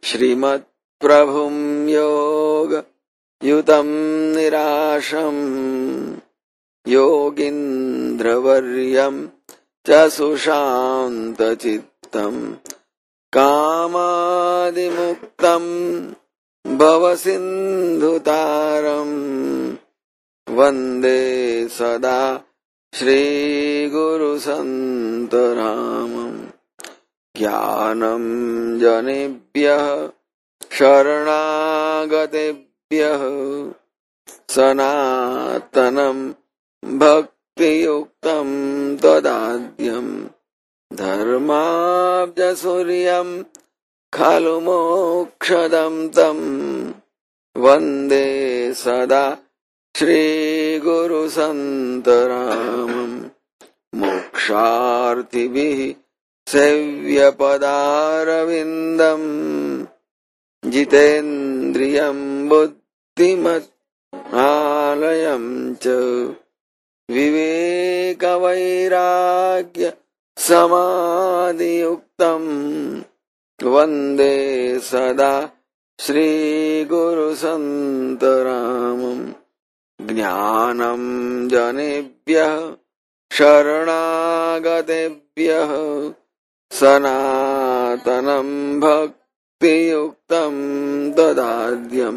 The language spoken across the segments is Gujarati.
श्रीमत् प्रभुं योग युतं निराशं योगीन्द्रवर्यं च सुशान्तचित्तं कामादिमुक्तं भवसिन्धुतारं वन्दे सदा श्रीगुरुसन्तरामम्। ज्ञानं जनेभ्यः शरणागतेभ्यः सनातनं भक्तियुक्तं तदाद्यं धर्माब्जसूर्यं खलु मोक्षदं तं वन्दे सदा श्रीगुरुसन्तरामम्। मोक्षार्थिभिः सेव्यपदारविन्दम् जितेन्द्रियं बुद्धिमत्आलयं च विवेकवैराग्य समाधियुक्तं वन्दे सदा श्रीगुरुसन्तरामम्। ज्ञानं जनेभ्यः शरणागतेभ्यः सनातनं भक्तियुक्तं ददाद्यं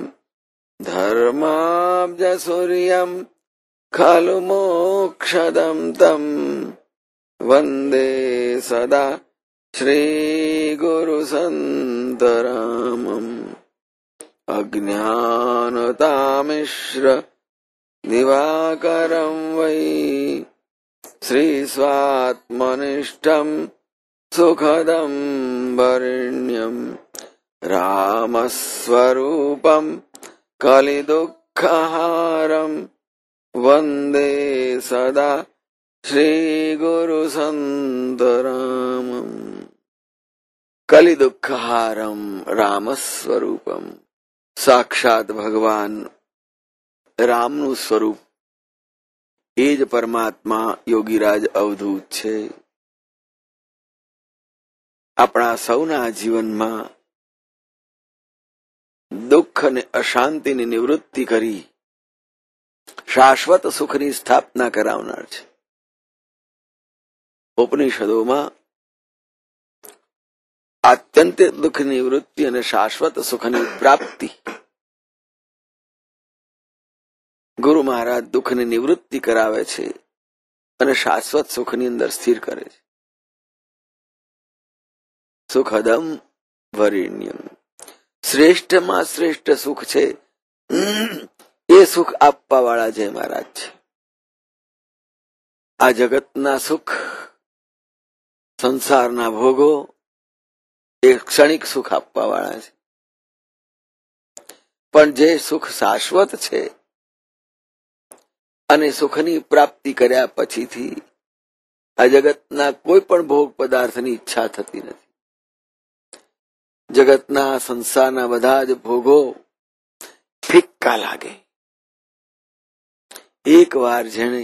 धर्माब्जसूर्यं खलु मोक्षदं तं वन्दे सदा श्रीगुरुसन्तरामम्। अज्ञानतामिश्र दिवाकरं वै श्रीस्वात्मनिष्ठं सुखदं वरेण्यं रामस्वरूपं कलिदुःखहारं वन्दे सदा श्रीगुरुसन्तरामम्। कलिदुःखहारं रामस्वरूपं, साक्षात भगवान રામનું સ્વરૂપ એ જ પરમાત્મા યોગીરાજ અવધૂત છે. આપણા સૌના જીવનમાં દુઃખ અને અશાંતિની નિવૃત્તિ કરી શાશ્વત સુખની સ્થાપના કરાવનાર છે. ઉપનિષદોમાં આત્યંતિક દુઃખની નિવૃત્તિ અને શાશ્વત સુખની પ્રાપ્તિ, ગુરુ મહારાજ દુઃખની નિવૃત્તિ કરાવે છે અને શાશ્વત સુખની અંદર સ્થિર કરે છે. સુખદમ વરેણ્યમ, શ્રેષ્ઠમાં શ્રેષ્ઠ સુખ છે એ સુખ આપવા વાળા જય મહારાજ છે. આ જગતના સુખ, સંસારના ભોગો એ ક્ષણિક સુખ આપવા વાળા છે, પણ જે સુખ શાશ્વત છે અને સુખની પ્રાપ્તિ કર્યા પછીથી આ જગતના કોઈ પણ ભોગ પદાર્થની ઈચ્છા થતી નથી. જગતના સંસારના બધા જ ભોગો ફિક્કા લાગે. એક વાર જેણે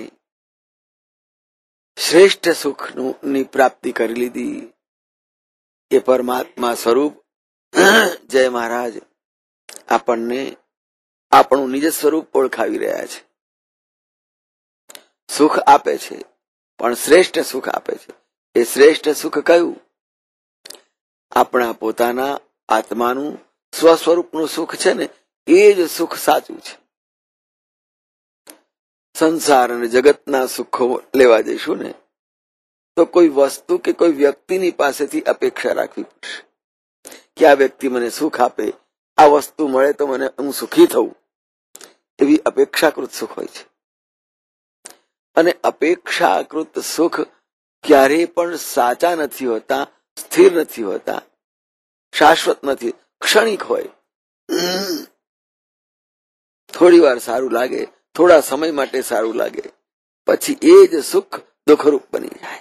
શ્રેષ્ઠ સુખની પ્રાપ્તિ કરી લીધી એ પરમાત્મા સ્વરૂપ જય મહારાજ આપણને આપણું નિજ સ્વરૂપ ઓળખાવી રહ્યા છે. સુખ આપે છે, પણ શ્રેષ્ઠ સુખ આપે છે. એ શ્રેષ્ઠ સુખ કયું? આપણા પોતાના આત્માનું સ્વસ્વરૂપનું સુખ છે ને, એ જ સુખ સાચું છે. સંસાર અને જગતના સુખો લેવા જઈશું ને તો કોઈ વસ્તુ કે કોઈ વ્યક્તિની પાસેથી અપેક્ષા રાખવી પડશે કે આ વ્યક્તિ મને સુખ આપે, આ વસ્તુ મળે તો મને હું સુખી થઉં, એવી અપેક્ષાકૃત સુખ હોય છે. અને અપેક્ષાકૃત સુખ ક્યારેય પણ સાચા નથી હોતા, સ્થિર નથી હોતા, શાશ્વત નથી, ક્ષણિક હોય. થોડી વાર સારું લાગે, થોડા સમય માટે સારું લાગે, પછી એ જ સુખ દુઃખરૂપ બની જાય.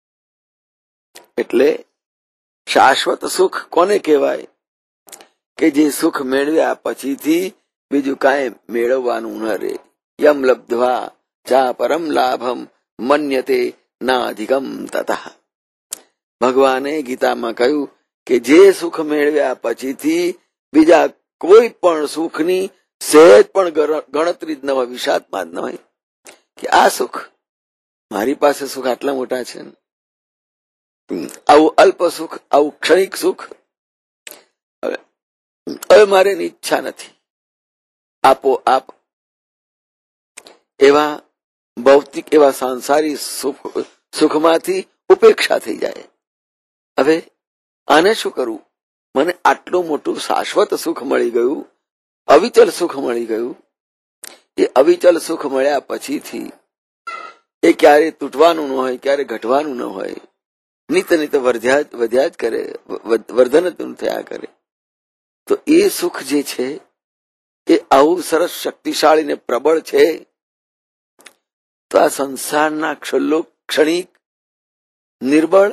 એટલે શાશ્વત સુખ કોને કહેવાય? કે જે સુખ મેળવ્યા પછીથી બીજું કાંઈ મેળવવાનું ન રહે. યમ લબ્ધ્વા ચા પરમ લાભમ મન્યતે નાધિકમ તતઃ. ભગવાને ગીતામાં કહ્યું કે જે સુખ મેળવ્યા પછીથી બીજા કોઈ પણ સુખની સહેજ પણ ગણતરી જ ન હોય, વિષાદમાં જ ન હોય કે આ સુખ, મારી પાસે સુખ આટલા મોટા છે, આવું અલ્પ સુખ, આવું ક્ષણિક સુખ હવે મારે એની ઈચ્છા નથી, આપો આપ. એવા ભૌતિક, એવા સાંસારિક સુખમાંથી ઉપેક્ષા થઈ જાય. હવે આને શું કરવું? મને આટલું મોટું શાશ્વત સુખ મળી ગયું, અવિચલ સુખ મળી ગયું. એ અવિચલ સુખ મળ્યા પછીથી એ ક્યારે તૂટવાનું ન હોય, ક્યારે ઘટવાનું ન હોય, નિત નિત વધ્યા જ કરે, વર્ધન થયા કરે. તો એ સુખ જે છે એ આવું સરસ શક્તિશાળી ને પ્રબળ છે. તો આ સંસારના ક્ષણિક, નિર્બળ,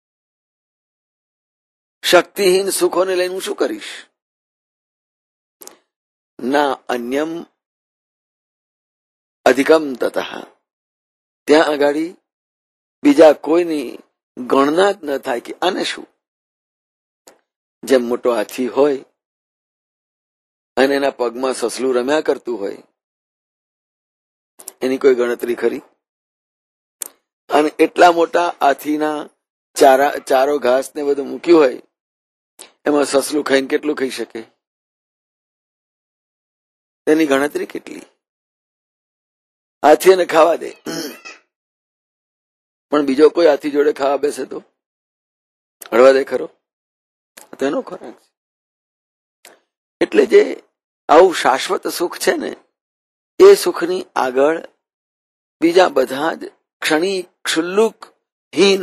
શક્તિહીન સુખોને લઈને હું શું કરીશ? ના અન્યમ અધિકમ તતઃ, ત્યાં આગાડી બીજા કોઈની ગણના જ ન થાય કે આને શું. જેમ મોટો હાથી હોય અને એના પગમાં સસલું રમ્યા કરતું હોય, એની કોઈ ગણતરી ખરી? અને એટલા મોટા હાથીના ચારો ઘાસ ને બધું મૂક્યું હોય, એમાં સસલું ખાઈને કેટલું ખાઈ શકે? એની ગણતરી કેટલી? હાથી એને ખાવા દે, પણ બીજો કોઈ હાથી જોડે ખાવા બેસે તો હળવા દે ખરો? તેનો ખોરાક છે. એટલે જે આવું શાશ્વત સુખ છે ને, એ સુખની આગળ બીજા બધા જ ક્ષણિક, ક્ષુલ્લુક, હીન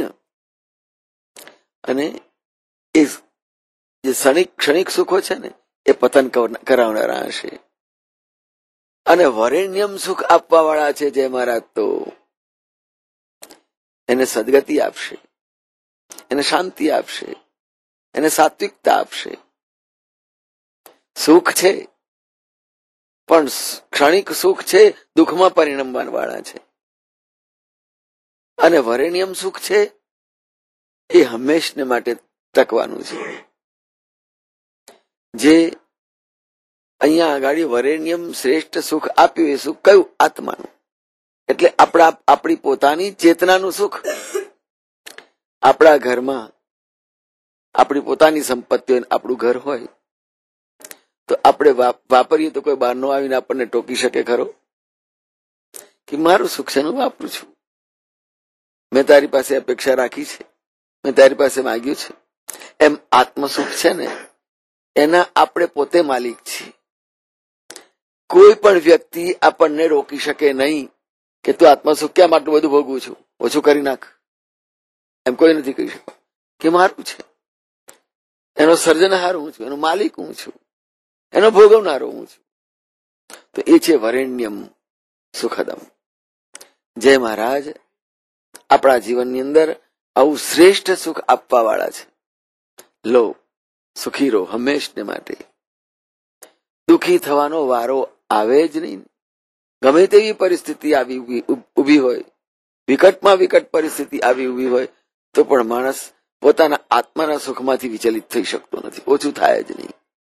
અને એ જે ક્ષણિક સુખો છે ને એ પતન કરાવનારા હશે. અને વરેણ્યમ સુખ આપવા વાળા છે જે મહારાજ, તો એને સદગતિ આપશે, એને શાંતિ આપશે, એને સાત્વિકતા આપશે. સુખ છે પણ ક્ષણિક સુખ છે, દુઃખમાં પરિણમવા વાળા છે. અને વરેણ્યમ સુખ છે એ હંમેશને માટે ટકવાનું છે. જે અહીંયા આગળ વરેણ્યમ શ્રેષ્ઠ સુખ આપ્યું, એ સુખ કયું? આત્માનું. એટલે આપણી પોતાની ચેતનાનું સુખ. આપણા ઘરમાં આપણી પોતાની સંપત્તિ હોય, આપણું ઘર હોય, તો આપણે વાપરીએ તો કોઈ બહારનો આવીને આપણને ટોકી શકે ખરો કે મારું સુખ છે, હું વાપરું છું, મેં તારી પાસે અપેક્ષા રાખી છે, મેં તારી પાસે માંગ્યું છે? એમ આત્મસુખ છે ને, એના આપણે પોતે માલિક છીએ. કોઈ પણ વ્યક્તિ આપણને રોકી શકે નહીં કે તું આત્મસુખ કેમ આટલું બધું ભોગવું છું, ઓછું કરી નાખ. એમ કોઈ નથી કહી શકતો કે મારું છે, એનો સર્જનહાર હું છું, એનો માલિક હું છું, એનો ભોગવનારો હું છું. તો એ છે વરેણ્યમ સુખદમ. જય મહારાજ આપણા જીવનની અંદર આવું શ્રેષ્ઠ સુખ આપવા વાળા છે. લો, સુખી રહો હંમેશને માટે. દુઃખી થવાનો વારો આવે જ નહીં. ગમે તેવી પરિસ્થિતિ આવી ઉભી હોય, વિકટમાં વિકટ પરિસ્થિતિ આવી ઉભી હોય, તો પણ માણસ પોતાના આત્માના સુખમાંથી વિચલિત થઈ શકતો નથી. ઓછું થાય જ નહીં.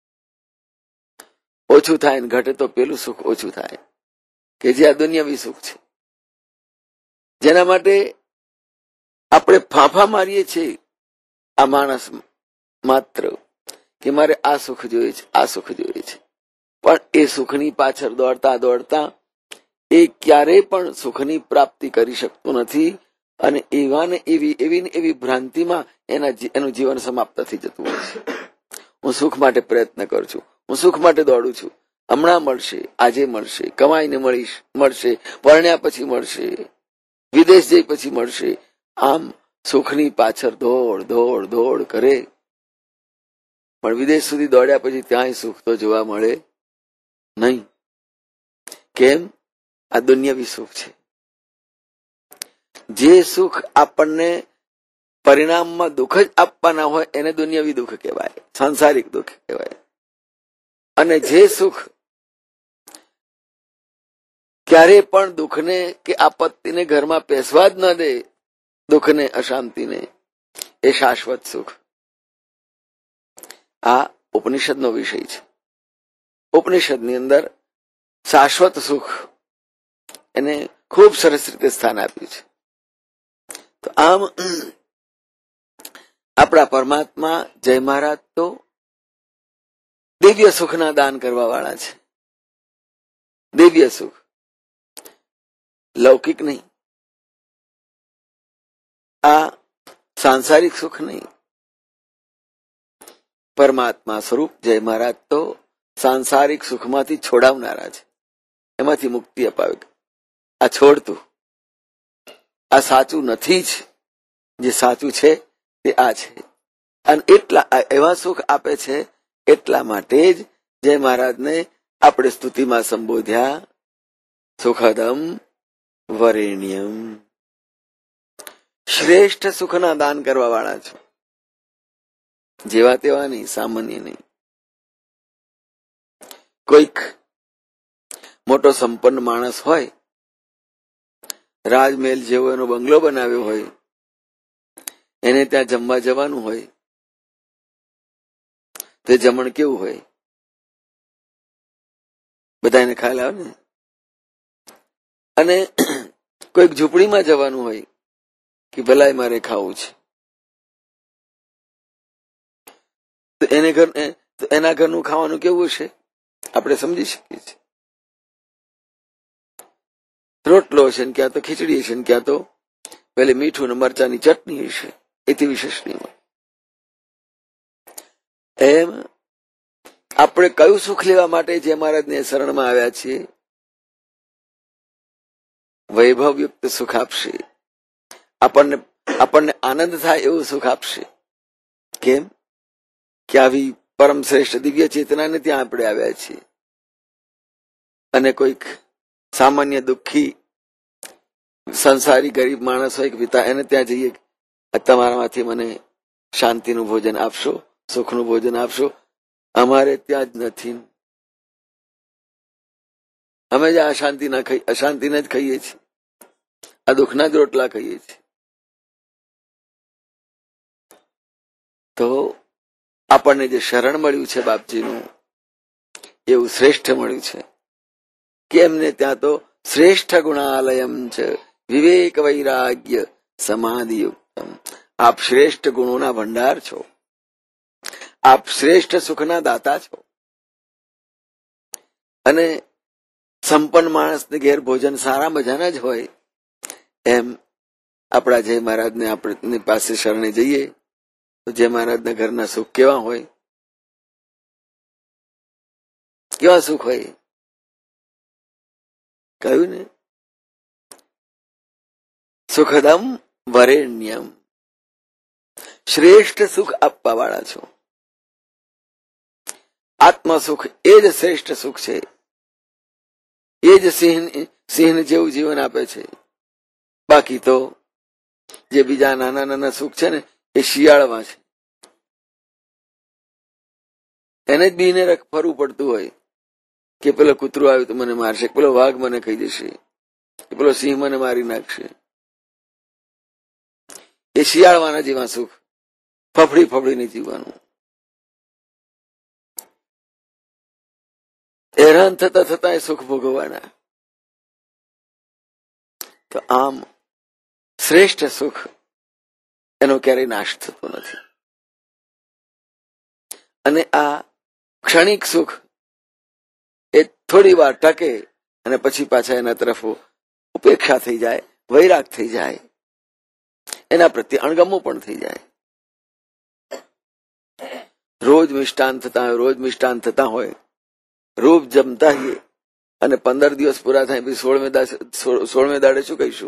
ઓછું થાય ને ઘટે તો પેલું સુખ ઓછું થાય કે જે આ દુનિયાવી સુખ છે, જેના માટે આપણે ફાંફા મારીએ છીએ આ માણસ માત્ર કે મારે આ સુખ જોઈએ છે, આ સુખ જોઈએ છે. પણ એ સુખની પાછળ દોડતા દોડતા એ ક્યારેય પણ સુખની પ્રાપ્તિ કરી શકતો નથી. અને એવાને એવી ભ્રાંતિમાં એનું જીવન સમાપ્ત થઈ જતું હોય છે. હું સુખ માટે પ્રયત્ન કરું છું, હું સુખ માટે દોડું છું, હમણાં મળશે, આજે મળશે, કમાઈને મળશે, પરણ્યા પછી મળશે, વિદેશ જઈ પછી મળશે. આમ સુખની પાછળ દોડ દોડ દોડ કરે, પણ વિદેશ સુધી દોડ્યા પછી ત્યાંય સુખ તો જોવા મળે નહીં. કેમ? આ દુનિયાવી સુખ છે. જે સુખ આપણને પરિણામમાં દુઃખ જ આપવાના હોય એને દુનિયાવી દુઃખ કહેવાય, સાંસારિક દુઃખ કહેવાય. અને જે સુખ ક્યારે પણ દુઃખને કે આપત્તિને ઘરમાં પેસવા જ ન દે, દુઃખને, અશાંતિને, એ શાશ્વત સુખ. આ ઉપનિષદનો વિષય છે. ઉપનિષદની અંદર શાશ્વત સુખ એને ખૂબ સરસ રીતે સ્થાન આપ્યું છે. તો આમ આપણા પરમાત્મા જય મહારાજ તો દિવ્ય સુખના દાન કરવા વાળા છે. દિવ્ય સુખ, લૌકિક નહીં. આ સાંસારિક સુખ નહીં. પરમાત્મા સ્વરૂપ જય મહારાજ તો સાંસારિક સુખમાંથી છોડાવનારા છે, એમાંથી મુક્તિ અપાવે. આ છોડતું, આ સાચું નથી જ, જે સાચું છે તે આ છે. અને એટલા એવા સુખ આપે છે. એટલા માટે જ જય મહારાજને આપણે સ્તુતિમાં સંબોધ્યા સુખદમ વરેણ્યમ. શ્રેષ્ઠ સુખના દાન કરવા વાળા છો. જેવા તેવા નહીં, સામાન્ય નહીં. કોઈક મોટો સંપન્ન માણસ હોય, રાજમહેલ જેવો એનો બંગલો બનાવ્યો હોય, એને ત્યાં જમવા જવાનું હોય, તે જમણ કેવું હોય? બધાને ખ્યાલ આવે ને. અને કોઈક ઝૂંપડીમાં જવાનું હોય કે ભલાય મારે ખાવું છે, તો એના ઘરનું ખાવાનું કેવું છે આપણે સમજી શકીએ છીએ. રોટલો હશે ને ક્યાં તો ખીચડી હશે ને ક્યાં તો પેલી મીઠું ને મરચાની ચટણી હશે, એથી વિશેષ નહીં હોય. એમ આપણે કયું સુખ લેવા માટે જે મહારાજને શરણમાં આવ્યા છીએ? વૈભવયુક્ત સુખ આપશે. આપણને આનંદ થાય એવું સુખ આપશે. કેમ કે આવી પરમ શ્રેષ્ઠ દિવ્ય ચેતનાને ત્યાં આપણે આવ્યા છીએ. અને કોઈક સામાન્ય દુઃખી સંસારી ગરીબ માણસ હોય કે પિતા, એને ત્યાં જઈએ, તમારામાંથી મને શાંતિનું ભોજન આપશો, સુખનું ભોજન આપશો. અમારે ત્યાં જ નથી. અમે જ અશાંતિને જ ખાઈએ છીએ, આ દુઃખના જ રોટલા ખાઈએ છીએ. તો આપણને જે શરણ મળ્યું છે બાપજીનું, એવું શ્રેષ્ઠ મળ્યું છે કે એમને ત્યાં તો શ્રેષ્ઠ ગુણાલયમ છે વિવેક વૈરાગ્ય સમાધિ યુક્તમ. આપ શ્રેષ્ઠ ગુણોના ભંડાર છો. આપ શ્રેષ્ઠ સુખના દાતા છો. અને સંપન્ન માણસને ઘેર ભોજન સારા મજાના જ હોય. એમ આપણા જય મહારાજને આપણી પાસે શરણે જઈએ તો જય મહારાજના ઘરના સુખ કેવા હોય? કેવા સુખ હોય? કહ્યું ને, સુખદમ વરેણ્યમ. શ્રેષ્ઠ સુખ આપવા વાળા છો. આત્મ સુખ એ જ શ્રેષ્ઠ સુખ છે. એ જ સિંહ જેવું જીવન આપે છે. બાકી તો જે બીજા નાના નાના સુખ છે ને, એ શિયાળમાં છે. એને જ બીને ફરવું પડતું હોય કે પેલો કૂતરું આવ્યું તો મને મારશે, પેલો વાઘ મને ખાઈ જશે, પેલો સિંહ મને મારી નાખશે. એ શિયાળવાના જેવા સુખ, ફફડી ફફડીને જીવવાનું. હેરાન થતા થતા એ સુખ ભોગવવાના. તો આમ શ્રેષ્ઠ સુખ એનો ક્યારેય નાશ થતો નથી. અને આ ક્ષણિક સુખ એ થોડી વાર ટકે અને પછી પાછા એના તરફ ઉપેક્ષા થઈ જાય, વૈરાગ થઈ જાય, એના પ્રત્યે અણગમો પણ થઈ જાય. રોજ મિષ્ટાન થતા હોય, રોજ જમતા હોઈએ અને 15 દિવસ પૂરા થાય પછી 16મે દાડે શું કહીશું?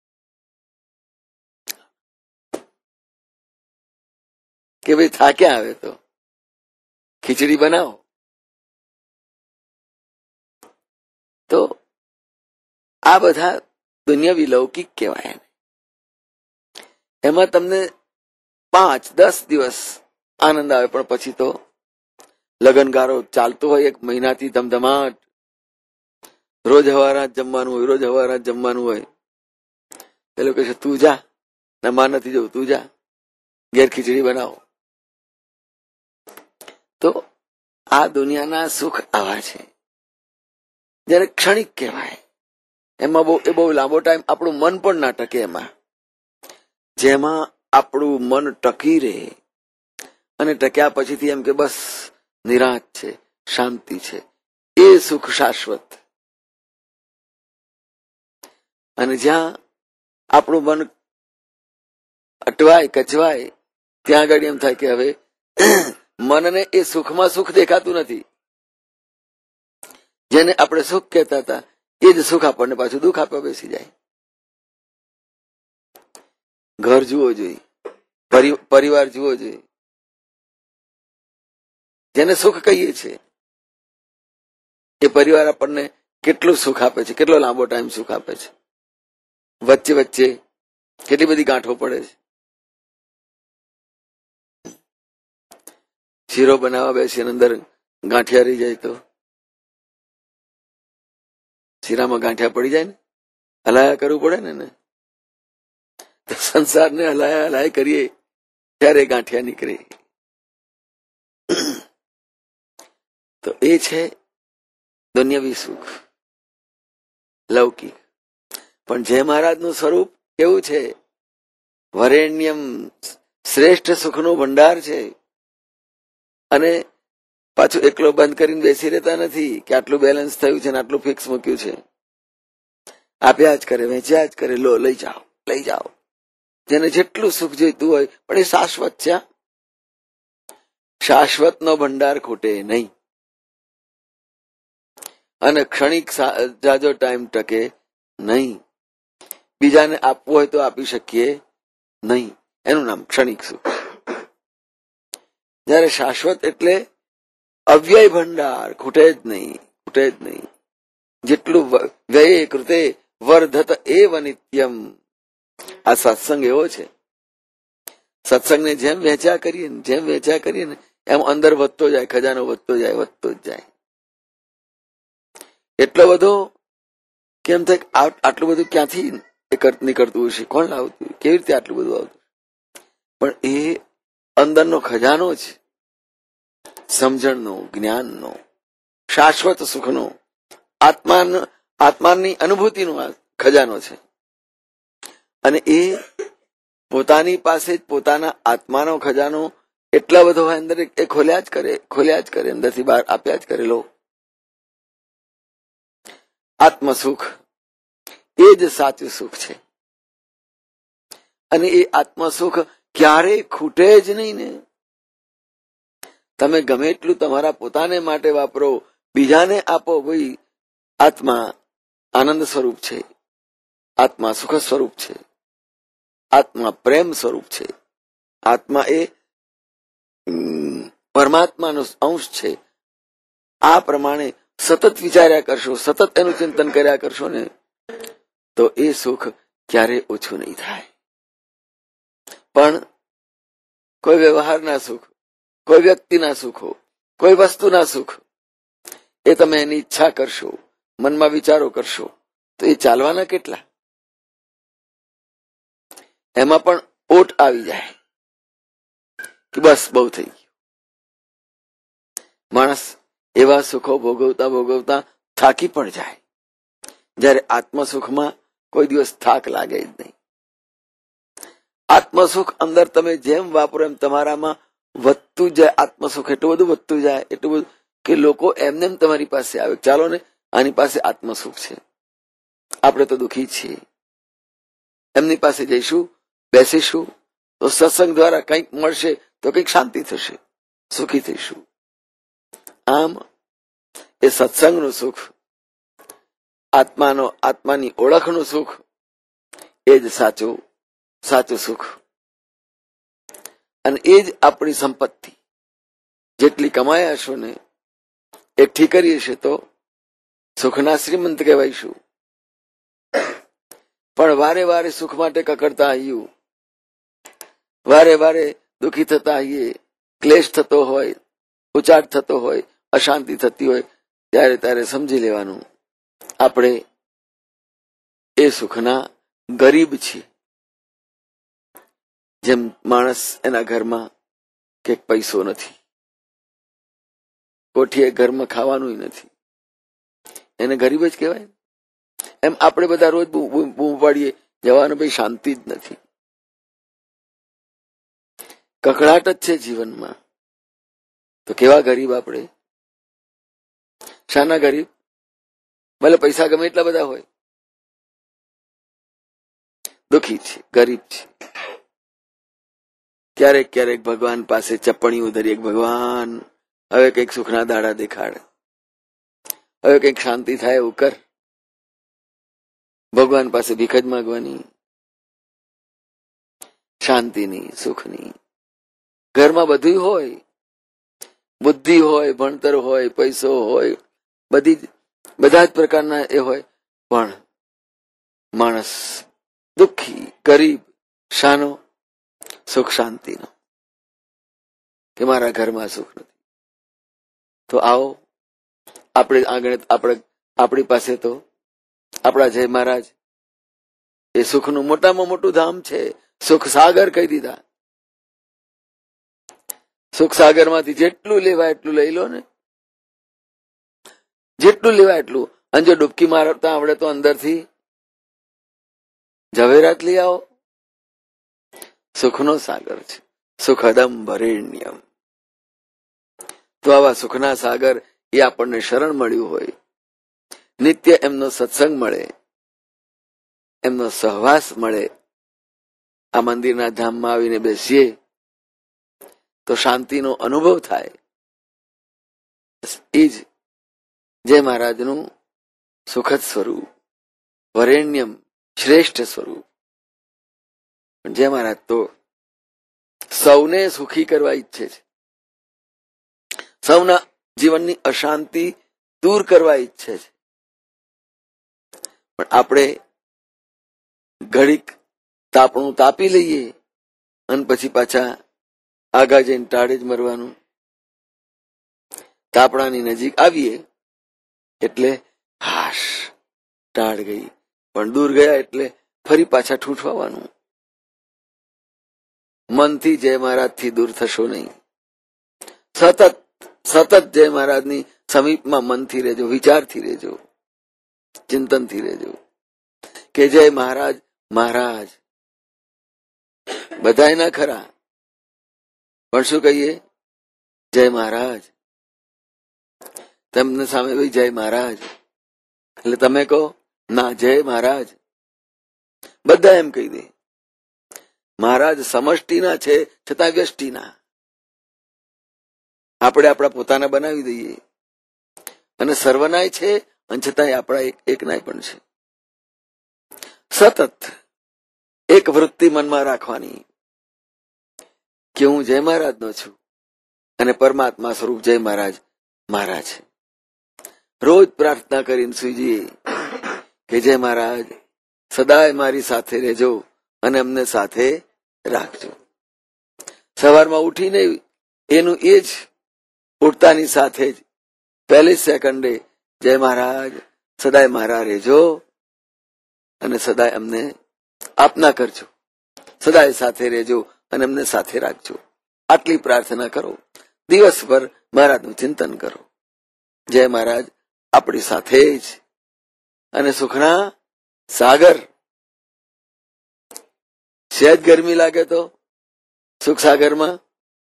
કે ભાઈ થાક્યા આવે તો ખીચડી બનાવો. તો આ બધા દુનિયાવી લૌકિક કહેવાય. એમાં તમને 5-10 દિવસ આનંદ આવે, પણ પછી તો લગનગારો ચાલતો હોય 1 મહિનાથી ધમધમાટ. રોજ હવારા જમવાનું હોય. એ લોકો કહે તું જા, માર નથી જવું, તું જા, ઘેર ખીચડી બનાવો. તો આ દુનિયાના સુખ આવા છે જયારે ક્ષણિક કહેવાય. એમાં બહુ લાંબો ટાઈમ આપણું મન પણ ના ટકે. એમાં જેમાં આપણું મન ટકી રહે અને ટક્યા પછીથી એમ કે બસ નિરાંત છે, શાંતિ છે, એ સુખ શાશ્વત. અને જ્યાં આપણું મન અટવાય કચવાય ત્યાં આગળ એમ થાય કે હવે મનને એ સુખમાં સુખ દેખાતું નથી. જેને આપણે સુખ કહેતા હતા એ જ સુખ આપણને પાછું દુઃખ આપવા બેસી જાય. ઘર જુઓ જોઈએ, પરિવાર જુઓ જોઈએ, જેને સુખ કહીએ છીએ એ પરિવાર આપણને કેટલું સુખ આપે છે, કેટલો લાંબો ટાઈમ સુખ આપે છે. વચ્ચે વચ્ચે કેટલી બધી ગાંઠો પડે છે. શીરો બનાવવા બેસી અંદર ગાંઠિયા રહી જાય તો શીરામાં ગાંઠિયા પડી જાય ને, હલાયા કરવું પડે ને. તો સંસારને હલાયા કરીએ ત્યારે ગાંઠિયા નીકળે. તો એ છે દુન્યવી સુખ, લૌકિક. પણ જય મહારાજનું સ્વરૂપ કેવું છે? વરેણ્યમ, શ્રેષ્ઠ સુખનો ભંડાર છે. અને પાછું એકલો બંધ કરીને બેસી રહેતા નથી કે આટલું બેલેન્સ થયું છે ને આટલું ફિક્સ મૂક્યું છે. આપ્યા જ કરે, વેચ્યા જ કરે, લો લઈ જાઓ, લઈ જાઓ. જેને જેટલું સુખ જોઈતું હોય, પણ એ શાશ્વત છે. શાશ્વતનો ભંડાર ખૂટે નહીં અને ક્ષણિક જાજો ટાઈમ ટકે નહીં. બીજાને આપવું હોય તો આપી શકીએ નહીં. એનું નામ ક્ષણિક સુખ. જયારે શાશ્વત એટલે અવ્યય ભંડાર, ખૂટે જ નહીં, ખૂટે જ નહીં. જેટલું વ્યય કૃતે વર્ધત એવ નિત્યમ. આ સત્સંગ એવો છે. સત્સંગને જેમ વેચ્યા કરીએ ને એમ અંદર વધતો જાય, ખજાનો વધતો જાય, વધતો જ જાય. એટલો બધો કેમ થાય? આટલું બધું ક્યાંથી નીકળતું હશે? કોણ લાવતું? કેવી રીતે આટલું બધું આવતું? પણ એ અંદરનો ખજાનો છે, સમજણનો, જ્ઞાનનો, શાશ્વત સુખનો, આત્માની અનુભૂતિનો ખજાનો છે. અને એ પોતાની પાસે જ પોતાના આત્માનો ખજાનો એટલા બધો હોય અંદર, એ ખોલ્યા જ કરે, અંદરથી બહાર આપ્યા જ કરે. લો, આત્મ સુખ એ જ સાચું સુખ છે. અને એ આત્મ સુખ ક્યારેય ખૂટે જ નહીં ને. તમે ગમે એટલું તમારા પોતાને માટે વાપરો, બીજાને આપો, ભાઈ આત્મા આનંદ સ્વરૂપ છે, આત્મા સુખ સ્વરૂપ છે, આત્મા પ્રેમ સ્વરૂપ છે, આત્મા એ પરમાત્માનો અંશ છે. આ પ્રમાણે સતત વિચાર્યા કરશો, સતત એનું ચિંતન કર્યા કરશો ને તો એ સુખ ક્યારે ઓછું નહીં થાય. પણ કોઈ વ્યવહારના સુખ, કોઈ વ્યક્તિના સુખો, કોઈ વસ્તુના સુખ, એ તમે એની ઈચ્છા કરશો, મનમાં વિચારો કરશો તો એ ચાલવાના કેટલા? એમાં પણ ઓટ આવી જાય કે બસ બહુ થઈ ગયું. માણસ એવા સુખો ભોગવતા થાકી પણ જાય. જ્યારે આત્મસુખમાં કોઈ દિવસ થાક લાગે જ નહીં. આત્મસુખ અંદર તમે જેમ વાપરો એમ તમારામાં વધતું જાય. આત્મસુખ એટલું બધું વધતું જાય, એટલું બધું કે લોકો એમને તમારી પાસે આવે, ચાલો ને આની પાસે આત્મસુખ છે, આપણે તો દુઃખી છીએ, એમની પાસે જઈશું, બેસીશું તો સત્સંગ દ્વારા કંઈક મળશે, તો કંઈક શાંતિ થશે, સુખી થઈશું. આમ એ સત્સંગનું સુખ, આત્માની ઓળખનું સુખ, એ જ સાચું સુખ. અને એ જ આપણી સંપત્તિ. જેટલી કમાયા હશો ને એકઠી કરીએ છીએ તો સુખના શ્રીમંત કહેવાયશું. પણ વારે વારે સુખ માટે કકડતા આવીએ, વારે વારે દુઃખી થતા આવીએ, ક્લેશ થતો હોય, ઉચાટ થતો હોય, અશાંતિ થતી હોય, ત્યારે સમજી લેવાનું આપણે એ સુખના ગરીબ છીએ. જેમ માણસ એના ઘરમાં કે પૈસો નથી, કોઠીએ ઘરમાં ખાવાનું નથી, એને ગરીબ જ કહેવાય. એમ આપણે બધા રોજ બૂમ પાડીએ જવાનું, ભાઈ શાંતિ જ નથી, કકડાટ જ છે જીવનમાં. તો કેવા ગરીબ આપણે? શાના ગરીબ? ભલે પૈસા ગમે એટલા બધા હોય, દુઃખી છે, ગરીબ છે. ક્યારેક ક્યારેક ભગવાન પાસે ચપ્પણીઓ ધરીએ, ભગવાન હવે કંઈક સુખના દાડા દેખાડ, હવે કંઈક શાંતિ થાય એવું કર. ભગવાન પાસે ભીખ જ માંગવાની, શાંતિની, સુખની. ઘરમાં બધું હોય, બુદ્ધિ હોય, ભણતર હોય, પૈસો હોય, બધા જ પ્રકારના એ હોય, પણ માણસ દુઃખી, ગરીબ. શાનો? સુખ શાંતિનો, કે મારા ઘરમાં સુખ નથી. તો આવો આપણી પાસે તો આપણા જય મહારાજ એ સુખનું મોટામાં મોટું ધામ છે. સુખ સાગર કહી દીધા. સુખ સાગર માંથી જેટલું લેવાય એટલું લઈ લો ને, જેટલું લેવાય એટલું. અને જો ડૂબકી મારતા આવડે તો અંદરથી ઝવેરાત લઈ આવો. સુખનો સાગર છે, સુખદમ વરેણ્યમ. તો આવા સુખના સાગર એ આપણને શરણ મળ્યું હોય, નિત્ય એમનો સત્સંગ મળે, એમનો સહવાસ મળે, આ મંદિરના ધામમાં આવીને બેસીએ તો શાંતિનો અનુભવ થાય. એ જ જય મહારાજનું સુખદ સ્વરૂપ, વરેણ્યમ, શ્રેષ્ઠ સ્વરૂપ. જય મહારાજ તો સૌને સુખી કરવા ઈચ્છે છે, સૌના જીવનની અશાંતિ દૂર કરવા ઈચ્છે છે. પણ આપણે ઘડીક તાપણું તાપી લઈએ અને પછી પાછા આગા જઈને ટાળે જ મરવાનું. તાપણાની નજીક આવીએ એટલે હાશ ટાળ ગઈ, પણ દૂર ગયા એટલે ફરી પાછા ઠૂઠવાનું. મનથી જય મહારાજથી દૂર થશો નહીં. સતત જય મહારાજની સમીપમાં મનથી રહેજો, વિચારથી રહેજો, ચિંતનથી રહેજો કે જય મહારાજ. મહારાજ બધાય ના ખરા, પણ શું કહીએ? જય મહારાજ. તમને સામે ભાઈ જય મહારાજ એટલે તમે કહો ના જય મહારાજ. બધા એમ કહી દે. મહારાજ સમષ્ટિના છે છતાં વ્યષ્ટિના. આપણે આપણા પોતાના બનાવી દઈએ, અને સર્વનાય છે અને છતાંય આપણા એકનાય પણ છે. સતત એક વૃત્તિ મનમાં રાખવાની કે હું જય મહારાજનો છું અને પરમાત્મા સ્વરૂપ જય મહારાજ મારા છે. રોજ પ્રાર્થના કરીને સુઈ જઈએ કે જય મહારાજ સદાય મારી સાથે રહેજો અને અમને સાથે રાખજો. સવારમાં ઉઠીને એનું એ જ ઉઠતાની સાથે જ પહેલી સેકન્ડે જય મહારાજ સદાય મારા રહેજો અને સદાય અમને આપના કરજો, સદાય સાથે રહેજો અને અમને સાથે રાખજો. આટલી પ્રાર્થના કરો. દિવસભર મહારાજનું ચિંતન કરો. જય મહારાજ આપણી સાથે જ, અને સુખના સાગર. સહેજ ગરમી લાગે તો સુખ સાગરમાં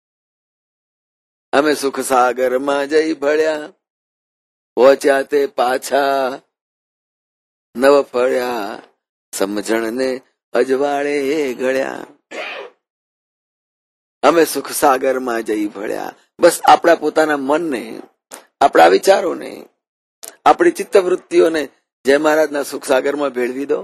અમે સુખ સાગરમાં જઈ ભળ્યા, પહોંચ્યા તે પાછા નવ ફળ્યા, સમજણને અજવાળે ગળ્યા. અમે સુખ સાગરમાં જઈ ભળ્યા. બસ આપણા પોતાના મનને, આપણા વિચારોને, આપણી ચિત્તવૃત્તિઓને જય મહારાજના સુખ સાગરમાં ભેળવી દો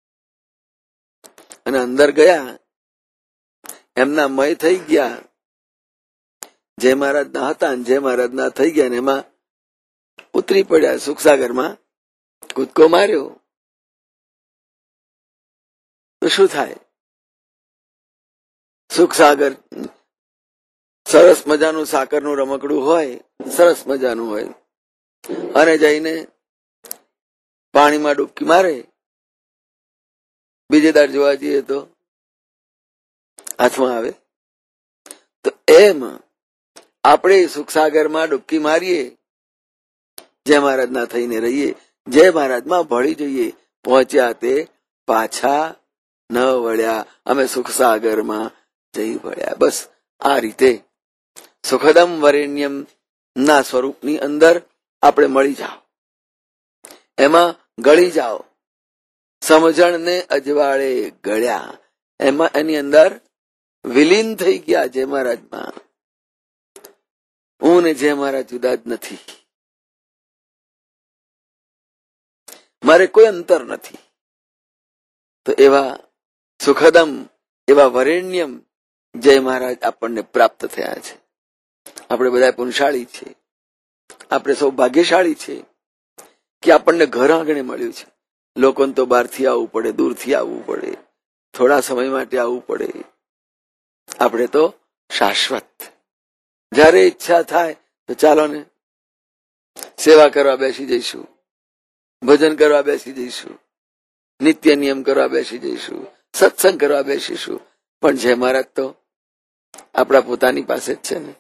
અને અંદર ગયા, એમના મય થઈ ગયા. જય મહારાજના હતા ને જય મહારાજના થઈ ગયા ને એમાં ઉતરી પડ્યા, સુખસાગરમાં કૂદકો માર્યો તો શું થાય? સુખસાગર સરસ મજાનું સાકરનું રમકડું હોય, સરસ મજાનું હોય, અને જઈને પાણીમાં ડૂબકી મારે. બીજે દાડ જોવા જઈએ તો હાથમાં આવે. તો એમ આપણે સુખસાગરમાં ડૂબકી મારીએ, જય મહારાજના થઈને રહીએ, જય મહારાજમાં ભળી જઈએ. પહોંચ્યા તે પાછા ન વળ્યા, અમે સુખસાગરમાં જઈ વળ્યા. બસ આ રીતે સુખદમ વરેણ્યમ ના સ્વરૂપની અંદર આપણે મળી જાઓ, એમાં ગળી જાઓ. સમજણને અજવાળે ગળ્યા, એમાં એની અંદર વિલીન થઈ ગયા જય મહારાજમાં. હું ને જય મહારાજ જુદા જ નથી, મારે કોઈ અંતર નથી. તો એવા સુખદમ, એવા વરેણ્યમ જય મહારાજ આપણને પ્રાપ્ત થયા છે. આપણે બધા પુણ્યશાળી છે, આપણે સૌ ભાગ્યશાળી છે કે આપણને ઘર આંગણે મળ્યું છે. લોકોને તો બહારથી આવવું પડે, દૂરથી આવવું પડે, થોડા સમય માટે આવવું પડે. આપણે તો શાશ્વત, જ્યારે ઈચ્છા થાય તો ચાલો ને સેવા કરવા બેસી જઈશું, ભજન કરવા બેસી જઈશું, નિત્ય નિયમ કરવા બેસી જઈશું, સત્સંગ કરવા બેસીશું. પણ જય મહારાજ તો આપણા પોતાની પાસે જ છે ને.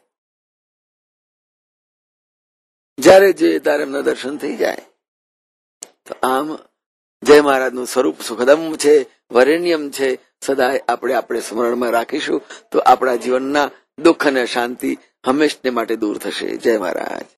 જ્યારે જે તારે એમના દર્શન થઈ જાય. તો આમ જય મહારાજનું સ્વરૂપ સુખદમ છે, વરેણ્યમ છે. સદાય આપણે સ્મરણમાં રાખીશું તો આપણા જીવનના દુઃખ અને શાંતિ હંમેશને માટે દૂર થશે. જય મહારાજ.